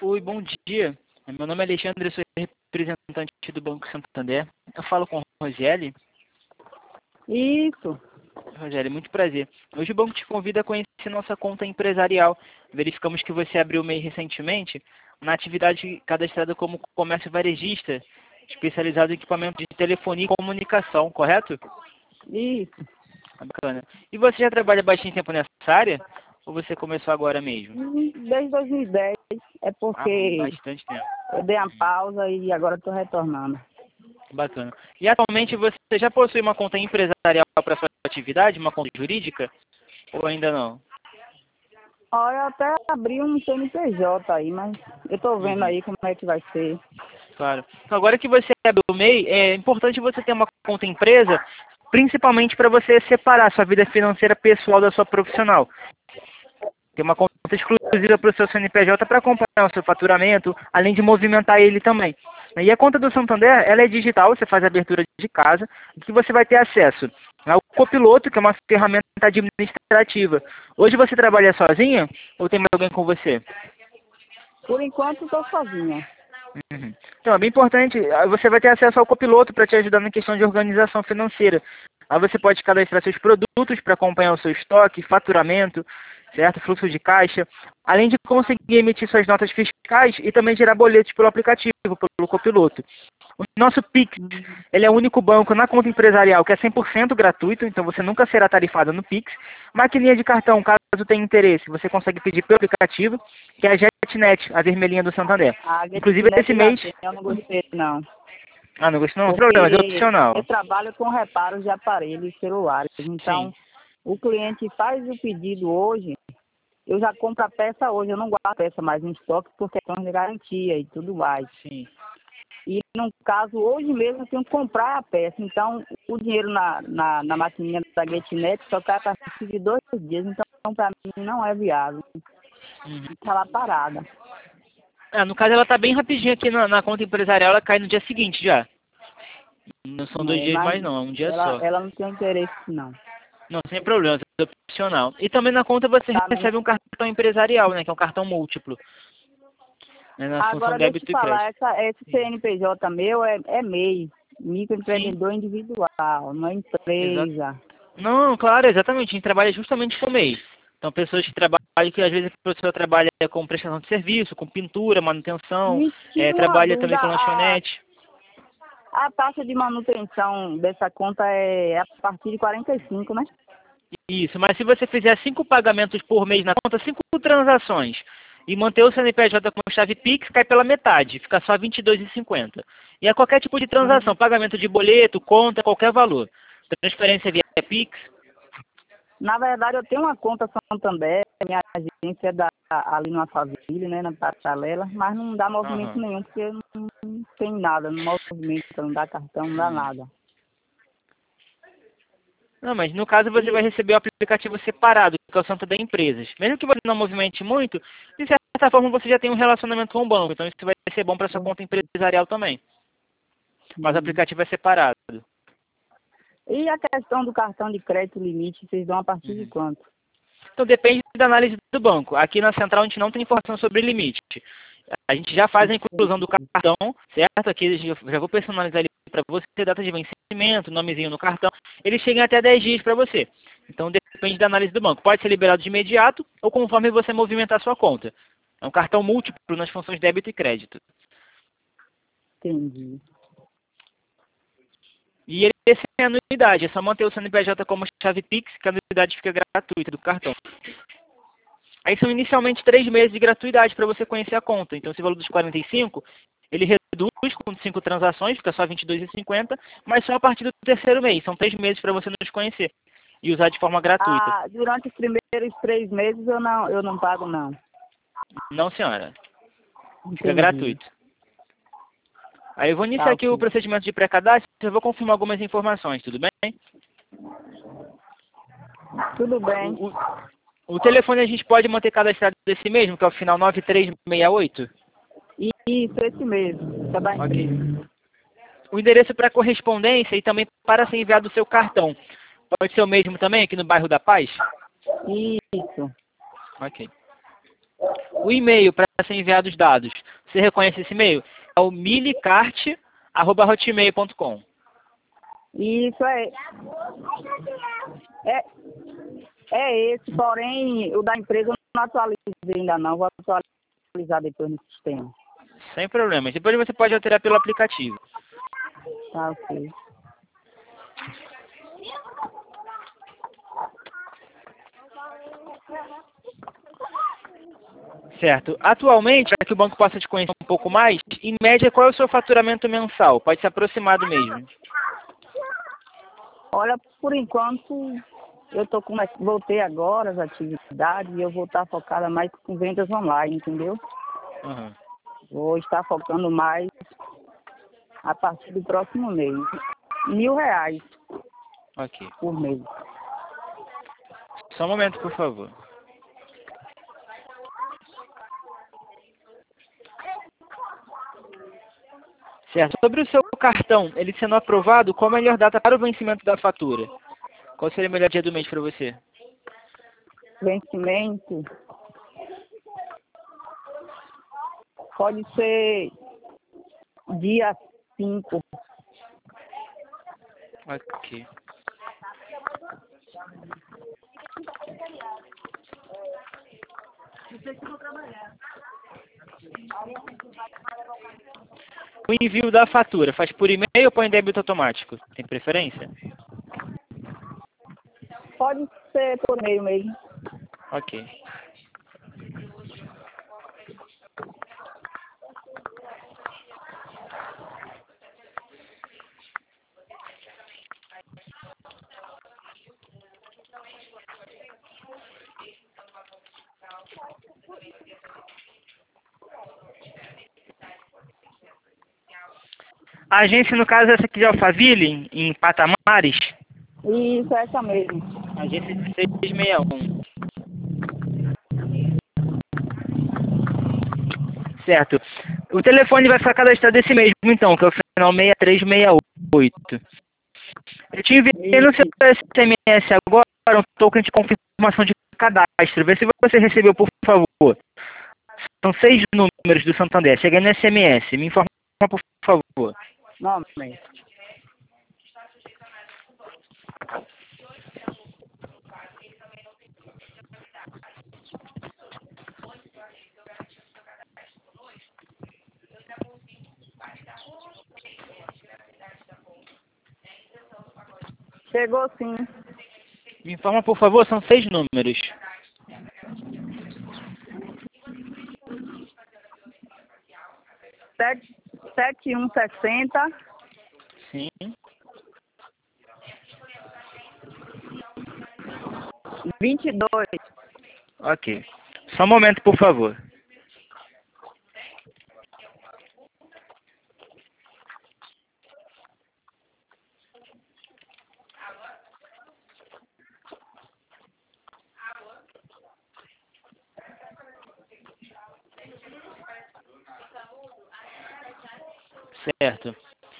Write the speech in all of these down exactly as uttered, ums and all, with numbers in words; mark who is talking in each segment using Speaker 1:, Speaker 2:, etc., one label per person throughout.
Speaker 1: Oi, bom dia. Meu nome é Alexandre, eu sou representante do Banco Santander. Eu falo com a Rosiele.
Speaker 2: Isso.
Speaker 1: Rosiele, muito prazer. Hoje o banco te convida a conhecer nossa conta empresarial. Verificamos que você abriu o M E I recentemente na atividade cadastrada como comércio varejista, especializado em equipamento de telefonia e comunicação, correto?
Speaker 2: Isso.
Speaker 1: Bacana. E você já trabalha bastante tempo nessa área? Ou você começou agora mesmo?
Speaker 2: Desde dois mil e dez. É
Speaker 1: Ah,
Speaker 2: porque
Speaker 1: bastante tempo.
Speaker 2: eu dei uma pausa e agora estou retornando.
Speaker 1: Bacana. E atualmente você já possui uma conta empresarial para sua atividade, uma conta jurídica? Ou ainda não?
Speaker 2: Olha, eu até abri um C N P J aí, mas eu estou vendo
Speaker 1: Uhum.
Speaker 2: aí como é que vai ser.
Speaker 1: Claro. Então, agora que você abre o M E I, é importante você ter uma conta empresa, principalmente para você separar sua vida financeira pessoal da sua profissional. Ter uma conta exclusiva para o seu C N P J para acompanhar o seu faturamento, além de movimentar ele também. E a conta do Santander, ela é digital, você faz a abertura de casa, que você vai ter acesso ao Copiloto, que é uma ferramenta administrativa. Hoje você trabalha sozinha ou tem mais alguém com você?
Speaker 2: Por enquanto estou sozinha.
Speaker 1: Uhum. Então, é bem importante, você vai ter acesso ao Copiloto para te ajudar na questão de organização financeira. Aí você pode cadastrar seus produtos para acompanhar o seu estoque, faturamento, certo? Fluxo de caixa, além de conseguir emitir suas notas fiscais e também gerar boletos pelo aplicativo, pelo Copiloto. O nosso Pix, ele é o único banco na conta empresarial que é cem por cento gratuito, então você nunca será tarifado no Pix. Maquininha de cartão, caso tenha interesse, você consegue pedir pelo aplicativo, que é a JetNet, a vermelhinha do Santander.
Speaker 2: A
Speaker 1: Inclusive esse mês...
Speaker 2: eu não gostei não.
Speaker 1: Ah, não gostou? Não,
Speaker 2: Porque
Speaker 1: problema, é opcional.
Speaker 2: eu trabalho com reparos de aparelhos celulares. Então,
Speaker 1: Sim.
Speaker 2: o cliente faz o pedido hoje, eu já compro a peça hoje, eu não guardo a peça mais em estoque por questões de garantia e tudo mais.
Speaker 1: Sim.
Speaker 2: E no caso, hoje mesmo eu tenho que comprar a peça. Então, o dinheiro na, na, na maquininha da GetNet só cai a partir de dois dias. Então, para mim, não é viável.
Speaker 1: Uhum.
Speaker 2: Está lá parada.
Speaker 1: Ah, no caso, ela tá bem rapidinho aqui na, na conta empresarial, ela cai no dia seguinte já. Não são dois
Speaker 2: É,
Speaker 1: dias
Speaker 2: mas
Speaker 1: mais não, é um dia
Speaker 2: ela,
Speaker 1: só.
Speaker 2: ela não tem interesse, não.
Speaker 1: Não, sem problema, é opcional. E também na conta você
Speaker 2: Tá,
Speaker 1: recebe um cartão empresarial, né, que é um cartão múltiplo. Né, na função
Speaker 2: agora, deixa eu te
Speaker 1: débito e
Speaker 2: falar,
Speaker 1: crédito.
Speaker 2: essa, esse C N P J meu é, é M E I,
Speaker 1: Sim,
Speaker 2: microempreendedor individual, não é
Speaker 1: exato.
Speaker 2: empresa.
Speaker 1: Não, claro, exatamente, a gente trabalha justamente com M E I. Então, pessoas que trabalham, que às vezes a pessoa trabalha com prestação de serviço, com pintura, manutenção,
Speaker 2: Me
Speaker 1: é,
Speaker 2: tira uma
Speaker 1: trabalha também
Speaker 2: dúvida,
Speaker 1: com
Speaker 2: a,
Speaker 1: lanchonete.
Speaker 2: a taxa de manutenção dessa conta é a partir de quarenta e cinco, né?
Speaker 1: Isso, mas se você fizer cinco pagamentos por mês na conta, cinco transações, e manter o C N P J com chave Pix, cai pela metade, fica só vinte e dois reais e cinquenta centavos. E é qualquer tipo de transação, pagamento de boleto, conta, qualquer valor. Transferência via Pix.
Speaker 2: Na verdade, eu tenho uma conta Santander, minha agência é da, ali no Alphaville, né, na paralela, mas não dá movimento
Speaker 1: Aham.
Speaker 2: nenhum, porque não, não tem nada, não movimenta, não dá cartão, não dá
Speaker 1: Hum.
Speaker 2: nada.
Speaker 1: Não, mas no caso você vai
Speaker 2: E
Speaker 1: receber o aplicativo separado, que é o Santander Empresas. Mesmo que você não movimente muito, de certa forma você já tem um relacionamento com o banco, então isso vai ser bom para sua conta empresarial também. Mas o
Speaker 2: hum.
Speaker 1: aplicativo é separado.
Speaker 2: E a questão do cartão de crédito limite, vocês dão a partir de
Speaker 1: Uhum.
Speaker 2: quanto?
Speaker 1: Então depende da análise do banco. Aqui na central a gente não tem informação sobre limite. A gente já faz a inclusão do cartão, certo? Aqui eu já vou personalizar ele para você, data de vencimento, nomezinho no cartão. Ele chega até dez dias para você. Então depende da análise do banco. Pode ser liberado de imediato ou conforme você movimentar a sua conta. É um cartão múltiplo nas funções débito e crédito.
Speaker 2: Entendi.
Speaker 1: E ele esse é a anuidade, é só manter o C N P J como chave Pix, que a anuidade fica gratuita do cartão. Aí são inicialmente três meses de gratuidade para você conhecer a conta. Então esse valor dos quarenta e cinco, ele reduz com cinco transações, fica só vinte e dois reais e cinquenta centavos, mas só a partir do terceiro mês. São três meses para você nos conhecer e usar de forma gratuita.
Speaker 2: Ah, durante os primeiros três meses eu não, eu não pago, não.
Speaker 1: Não, senhora. Fica
Speaker 2: Entendi.
Speaker 1: gratuito. Aí eu vou
Speaker 2: Tá,
Speaker 1: iniciar aqui o
Speaker 2: ok.
Speaker 1: procedimento de pré-cadastro, eu vou confirmar algumas informações, tudo bem?
Speaker 2: Tudo bem.
Speaker 1: O, o, o telefone a gente pode manter cadastrado desse mesmo, que é o final nove três seis oito?
Speaker 2: Isso, esse mesmo. Tá da
Speaker 1: Ok.
Speaker 2: empresa.
Speaker 1: O endereço para correspondência e também para ser enviado o seu cartão. Pode ser o mesmo também, aqui no bairro da Paz?
Speaker 2: Isso.
Speaker 1: Ok. o e-mail para ser enviado os dados. Você reconhece esse e-mail? É o milicart arroba hotmail ponto com.
Speaker 2: Isso é, é. É esse, porém, o da empresa eu não atualizei ainda não. Vou atualizar depois no sistema.
Speaker 1: Sem problemas. Depois você pode alterar pelo aplicativo.
Speaker 2: Tá, ok.
Speaker 1: Certo. Atualmente, para que o banco possa te conhecer um pouco mais, em média, qual é o seu faturamento mensal? Pode ser aproximado mesmo.
Speaker 2: Olha, por enquanto, eu tô com, voltei agora as atividades e eu vou estar focada mais com vendas online, entendeu?
Speaker 1: Uhum.
Speaker 2: Vou estar focando mais a partir do próximo mês. Mil reais
Speaker 1: Ok.
Speaker 2: por mês.
Speaker 1: Só um momento, por favor. Certo. Sobre o seu cartão, ele sendo aprovado, qual a melhor data para o vencimento da fatura? Qual seria o melhor dia do mês para você?
Speaker 2: Vencimento pode ser dia cinco.
Speaker 1: Ok. O envio da fatura faz por e-mail ou põe em débito automático? Tem preferência?
Speaker 2: Pode ser por meio mesmo.
Speaker 1: Ok. A agência, no caso, essa aqui de Alphaville, em Patamares,
Speaker 2: Isso, essa mesmo.
Speaker 1: agência de seiscentos e sessenta e um. Certo. O telefone vai ficar cadastrado desse mesmo, então, que é o final seis três seis oito. Eu te enviei no seu S M S agora um token de confirmação de cadastro. Vê se você recebeu, por favor. São seis números do Santander. Chega no S M S. Me informa, por favor.
Speaker 2: Normalmente. Chegou sim.
Speaker 1: Me informa, por favor, são seis números.
Speaker 2: Sete, sete um sessenta.
Speaker 1: Sim.
Speaker 2: Vinte e dois.
Speaker 1: Ok. Só um momento, por favor. Certo.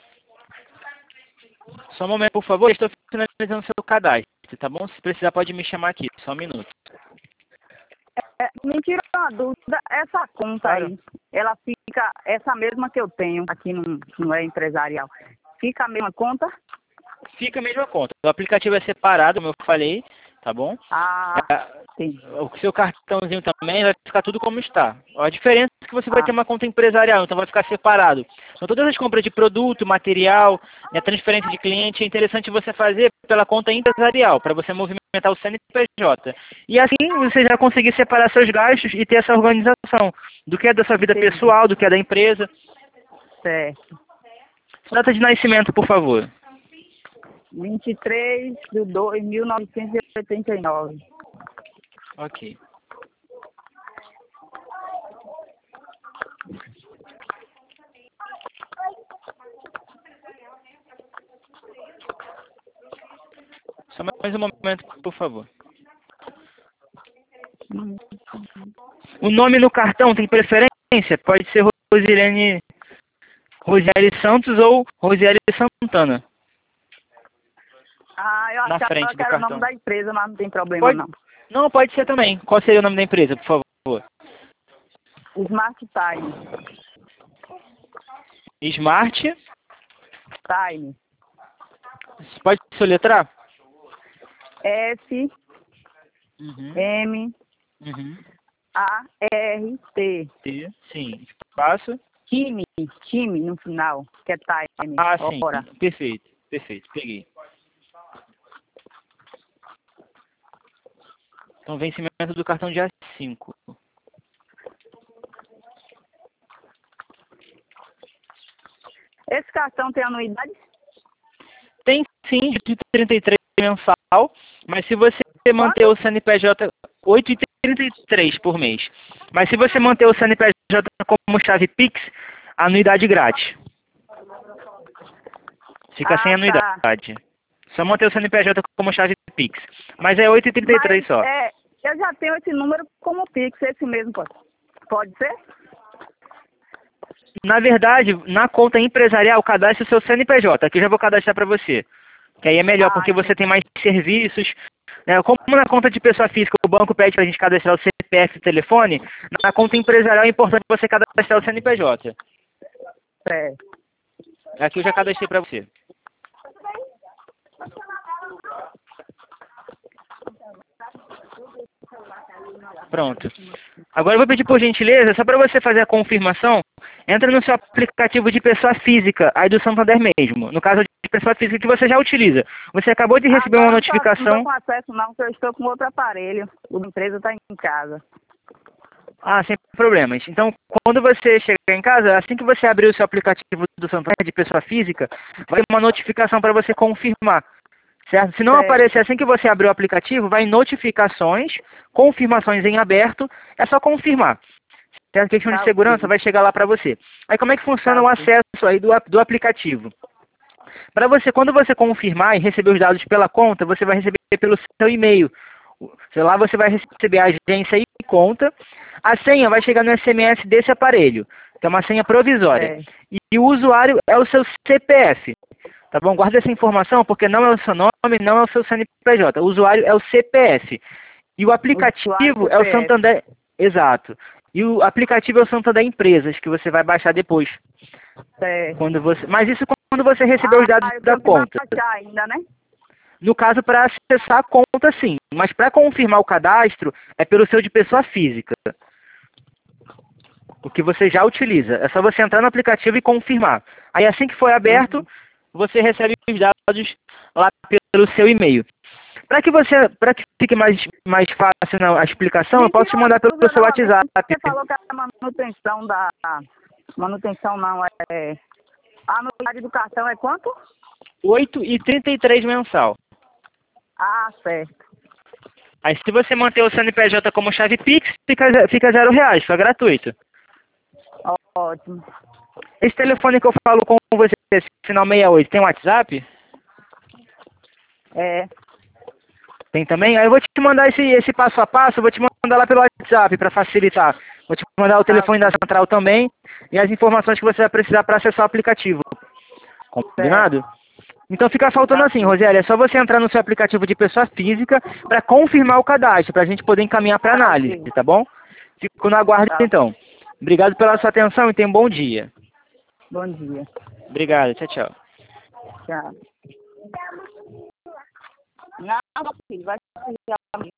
Speaker 1: Só um momento, por favor. Estou finalizando seu cadastro, tá bom? Se precisar, pode me chamar aqui. Só um minuto.
Speaker 2: É, me tira uma dúvida, essa conta
Speaker 1: Claro.
Speaker 2: aí, ela fica, essa mesma que eu tenho aqui no, não é empresarial, fica a mesma conta?
Speaker 1: Fica a mesma conta. O aplicativo é separado, como eu falei, tá bom?
Speaker 2: Ah,
Speaker 1: É,
Speaker 2: sim.
Speaker 1: o seu cartãozinho também vai ficar tudo como está. A diferença é que você vai
Speaker 2: Ah,
Speaker 1: ter uma conta empresarial, então vai ficar separado. Então todas as compras de produto, material, né, transferência de cliente, é interessante você fazer pela conta empresarial, para você movimentar o C N P J. E assim você já conseguir separar seus gastos e ter essa organização do que é da sua vida
Speaker 2: entendi.
Speaker 1: pessoal, do que é da empresa.
Speaker 2: Certo.
Speaker 1: Data de nascimento, por favor.
Speaker 2: vinte e três de dois de mil novecentos e oitenta e nove.
Speaker 1: Ok. Só mais um momento, por favor.
Speaker 2: Hum.
Speaker 1: O nome no cartão tem preferência? Pode ser Rosilene, Rosiele Santos ou Rosiele Santana.
Speaker 2: Ah, eu
Speaker 1: Na frente
Speaker 2: achava
Speaker 1: do
Speaker 2: que era o nome
Speaker 1: cartão.
Speaker 2: da empresa, mas não tem problema
Speaker 1: Pode,
Speaker 2: não.
Speaker 1: não, pode ser também. Qual seria o nome da empresa, por favor?
Speaker 2: Smart Time.
Speaker 1: Smart.
Speaker 2: Time.
Speaker 1: Você pode soletrar?
Speaker 2: S,
Speaker 1: Uhum.
Speaker 2: M,
Speaker 1: Uhum.
Speaker 2: A, R, T.
Speaker 1: T, sim. Espaço.
Speaker 2: Time, time no final, que é time.
Speaker 1: Ah, sim.
Speaker 2: Hora.
Speaker 1: Perfeito, perfeito. Peguei. Então, vencimento do cartão dia cinco.
Speaker 2: Esse cartão tem anuidade?
Speaker 1: Tem sim, de trinta e três mensal, mas se você manter o C N P J oito e trinta e três por mês. Mas se você manter o C N P J como chave Pix, anuidade grátis. Fica
Speaker 2: Ah,
Speaker 1: sem anuidade. Tá. Só manter o C N P J como chave Pix. Mas é oito e trinta e três
Speaker 2: Mas,
Speaker 1: só.
Speaker 2: É, eu já tenho esse número como Pix, esse mesmo, pode, pode ser?
Speaker 1: Na verdade, na conta empresarial, cadastre o seu C N P J. Aqui eu já vou cadastrar para você. Que aí é melhor,
Speaker 2: Ah,
Speaker 1: porque você
Speaker 2: entendi.
Speaker 1: tem mais serviços. Né? Como na conta de pessoa física o banco pede para a gente cadastrar o C P F e telefone, na conta empresarial é importante você cadastrar o C N P J.
Speaker 2: É.
Speaker 1: Aqui eu já cadastrei para você. Pronto. Agora eu vou pedir por gentileza, só para você fazer a confirmação, entra no seu aplicativo de pessoa física, aí do Santander mesmo. No caso de pessoa física que você já utiliza. Você acabou de receber uma
Speaker 2: Agora eu não tô- não
Speaker 1: notificação.
Speaker 2: estou com acesso não, porque eu estou com outro aparelho. A empresa está em casa.
Speaker 1: Ah, sem problemas. Então, quando você chegar em casa, assim que você abrir o seu aplicativo do Santander de pessoa física, vai ter uma notificação para você confirmar. Certo? Se não
Speaker 2: Certo.
Speaker 1: aparecer assim que você abrir o aplicativo, vai em notificações, confirmações em aberto, é só confirmar. Certo? Questão de
Speaker 2: Tá
Speaker 1: segurança
Speaker 2: ok.
Speaker 1: vai chegar lá para você. Aí como é que funciona
Speaker 2: Tá
Speaker 1: o
Speaker 2: ok.
Speaker 1: acesso aí do, ap- do aplicativo? Para você, quando você confirmar e receber os dados pela conta, você vai receber pelo seu e-mail. Sei lá, você vai receber a agência e conta. A senha vai chegar no S M S desse aparelho, que é uma senha provisória.
Speaker 2: É.
Speaker 1: E o usuário é o seu C P F. Tá bom? Guarda essa informação porque não é o seu nome, não é o seu C N P J. O usuário é o C P F. E o
Speaker 2: O usuário
Speaker 1: aplicativo é o
Speaker 2: C P F.
Speaker 1: Santander. Exato. E o aplicativo é o Santander Empresas, que você vai baixar depois.
Speaker 2: Certo.
Speaker 1: Quando você... Mas isso quando você receber os dados
Speaker 2: Ah, eu
Speaker 1: da
Speaker 2: tenho que
Speaker 1: conta.
Speaker 2: baixar ainda, né?
Speaker 1: No caso, para acessar a conta, sim. Mas para confirmar o cadastro, é pelo seu de pessoa física. O que você já utiliza. É só você entrar no aplicativo e confirmar. Aí assim que for aberto,
Speaker 2: Uhum.
Speaker 1: você recebe os dados lá pelo seu e-mail. Para que você, para que fique mais, mais fácil na, a explicação, eu
Speaker 2: Me
Speaker 1: posso
Speaker 2: tira
Speaker 1: te
Speaker 2: uma
Speaker 1: mandar pelo
Speaker 2: dúvida
Speaker 1: seu
Speaker 2: novamente.
Speaker 1: WhatsApp.
Speaker 2: Você falou que a manutenção da... Manutenção não, é... A anuidade do cartão é quanto?
Speaker 1: oito e trinta e três mensal.
Speaker 2: Ah, certo.
Speaker 1: Aí se você manter o C N P J como chave Pix, fica, fica zero reais, fica gratuito.
Speaker 2: Ótimo.
Speaker 1: Esse telefone que eu falo com você, esse final sessenta e oito, tem WhatsApp?
Speaker 2: É.
Speaker 1: Tem também? Aí eu vou te mandar esse, esse passo a passo, eu vou te mandar lá pelo WhatsApp para facilitar. Vou te mandar o
Speaker 2: Tá
Speaker 1: telefone da
Speaker 2: ok.
Speaker 1: central também e as informações que você vai precisar para acessar o aplicativo. Combinado?
Speaker 2: Certo.
Speaker 1: Então fica faltando
Speaker 2: Tá
Speaker 1: assim,
Speaker 2: ok.
Speaker 1: Rosieli, é só você entrar no seu aplicativo de pessoa física para confirmar o cadastro, para a gente poder encaminhar para
Speaker 2: Tá
Speaker 1: análise,
Speaker 2: ok.
Speaker 1: tá bom? Fico no aguardo
Speaker 2: Tá.
Speaker 1: então. Obrigado pela sua atenção e tenha um bom dia.
Speaker 2: Bom dia.
Speaker 1: Obrigado, tchau, tchau.
Speaker 2: Tchau. Não, filho, vai